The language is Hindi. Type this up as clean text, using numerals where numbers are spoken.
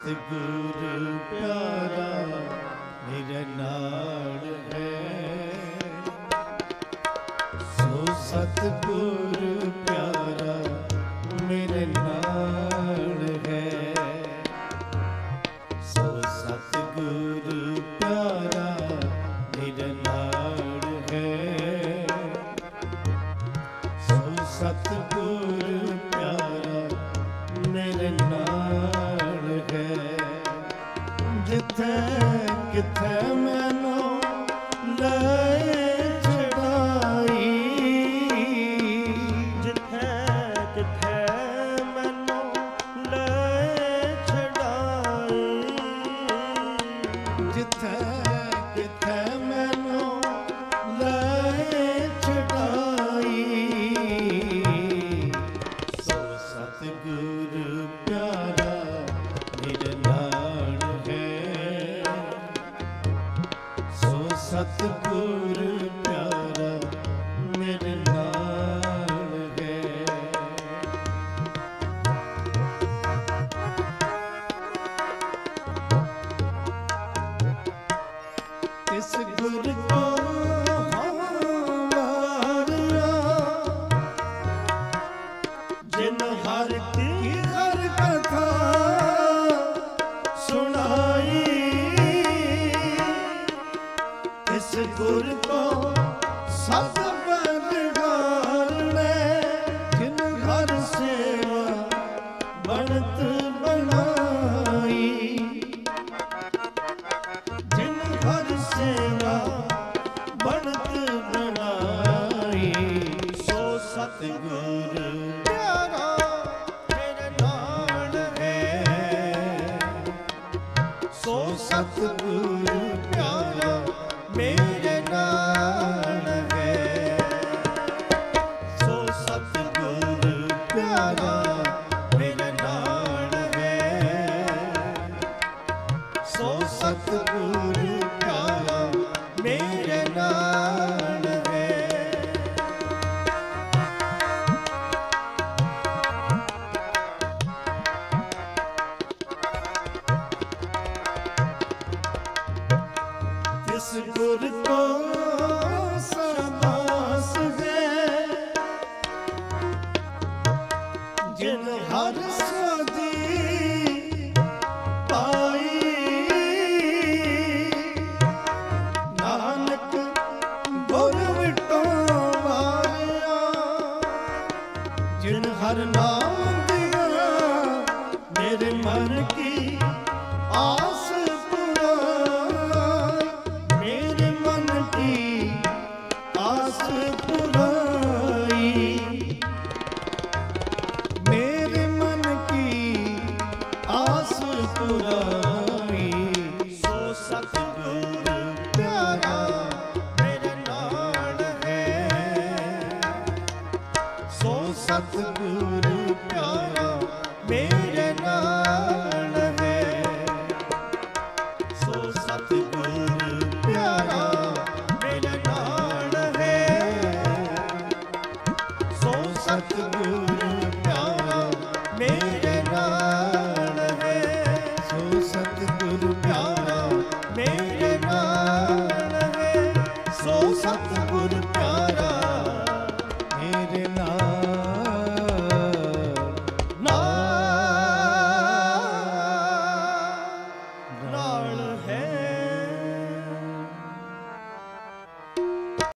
सतगुरु प्यारा मेरा नाल है, सो सतगुरु प्यारा मेरे नाल है, सो सतगुरु प्यारा मेरे नाल है, सो सतगुरु प्यारा मेरे नाल है। जिथे किथे मैनू ले छड़ाई, जिथे किथे मैनू ले छड़ाई, जिथे किथे मैनू ले छड़ाई, सो सतगुरु प्यारा मेरे नाल है, सो सतगुरु प्यारा मेरे नाल है। इस गुर को हमारा जिन हर की हर कथा सुनाई, इस गुर को सब बंदगार ने जिन हर सेवा बनत बनाई, जिन हर सेवा बनत बनाई, सो सतगुरु प्यारा मेरे नाल है, सो सतगुरु प्यारा मेरे नाल है, सो सतगुरु प्यारा मेरे नाल है, सो सतगुरु प्यारा मेरे नाल है। जिस गुर को शाबाश है, जिन हर साजी पाई, नानक गुर विटों वारिया, जिन हर नाम दिया मेरे मन की आस पुराई, मेरे मन की आस पुराई, मेरे मन की आस पुराई।